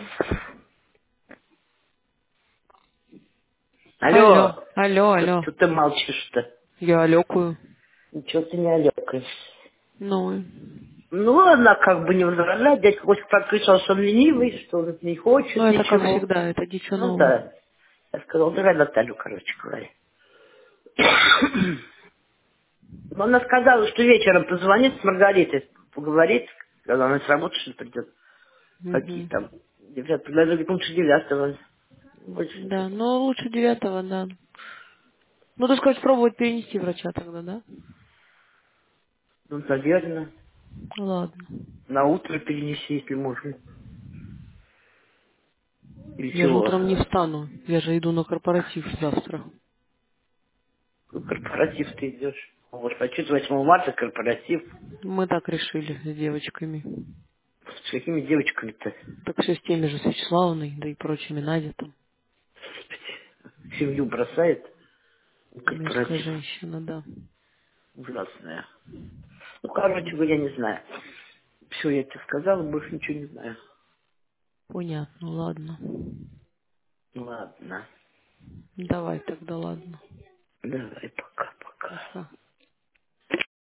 Алло, Алло, алло, алло. что ты молчишь-то? Я алекую. Ничего ты не алекаешь. Ну, Ну, она как бы не возражает. Дядька Коська подключал, что он ленивый, что он не ну хочет это как ничего. всегда, это дичь Ну новая. да. Я сказал, давай Наталью, короче говоря. Но она сказала, что вечером позвонит с Маргаритой, поговорит, когда она с работы что ли придет. Какие Угу. там. Девчата предложили, лучше 9-го. Больше Да, никак. но лучше 9-го, да. Ну, так сказать, пробовать перенести врача тогда, да? Ну, наверное. Ладно. На утро перенеси, если можно. Или Я же чего? утром не встану. Я же иду на корпоратив завтра. Ну, корпоратив ты идешь. Вот, а что 8 марта корпоратив? Мы так решили с девочками. С какими девочками-то? Так все с теми же, с Вячеславной, да и прочими, Надя там. Семью бросает? Мерзкая Корпоратив. женщина, да. Ужасная. Ну, короче говоря, не знаю. Все, я тебе сказала, больше ничего не знаю. Понятно, ладно. Ладно. Давай тогда, ладно. Давай, пока-пока. Пока.